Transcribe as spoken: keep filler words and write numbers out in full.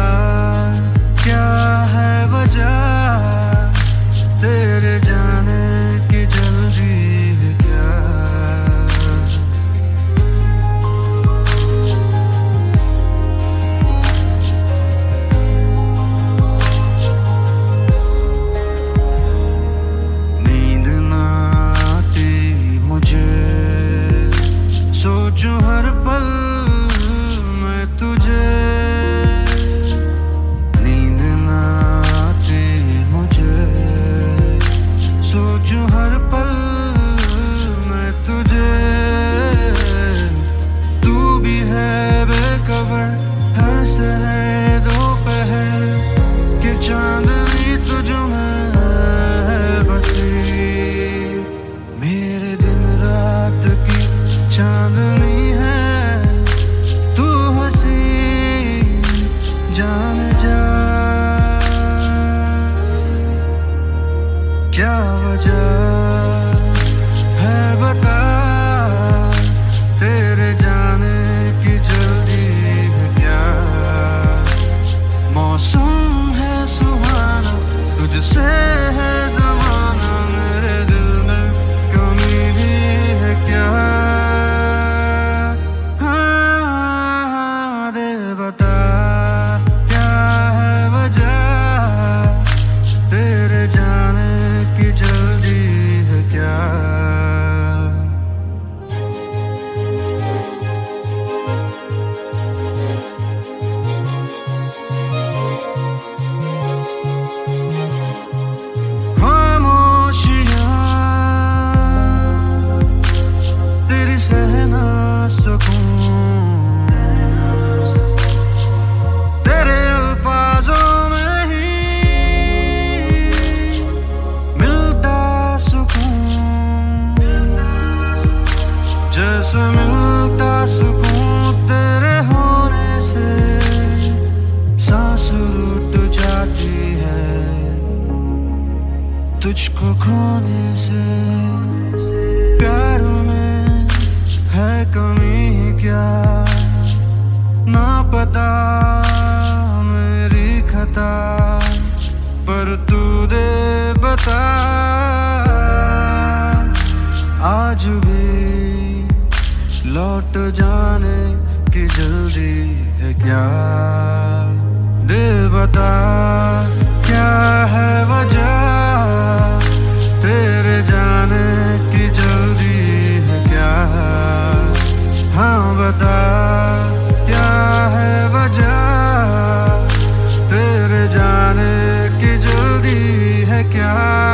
क्या है वजह तेरे जाने की जल्दी है क्या? नींद ना आती मुझे, सोचूं हर पल मैं तुझे। नींद ना आती मुझे, सोचूं हर पल मैं तुझे। तू भी है बेखबर हर शहर दोपहर के चांदनी तुझ में है बसी। मेरे दिन रात की चांदनी जान जा, क्या वजह है बता तेरे जाने की जल्दी है क्या? मौसम है सुहाना, तुझसे है ज़माना, मेरे दिल में कमी भी है क्या? हाँ दे बता जल्दी है क्या? खामोशियाँ तेरी सह ना सकूं, तेरे अल्फाजों में ही जैसे मिलता सुकून तेरे होने से। सांस रुक जाती है तुझको खोने से। प्यार में है कमी क्या ना पता मेरी खता, पर तू दे बता आज भी लौट जाने की जल्दी है क्या? दे बता क्या है वजह तेरे जाने की जल्दी है क्या? हाँ बता क्या है वजह तेरे जाने की जल्दी है क्या?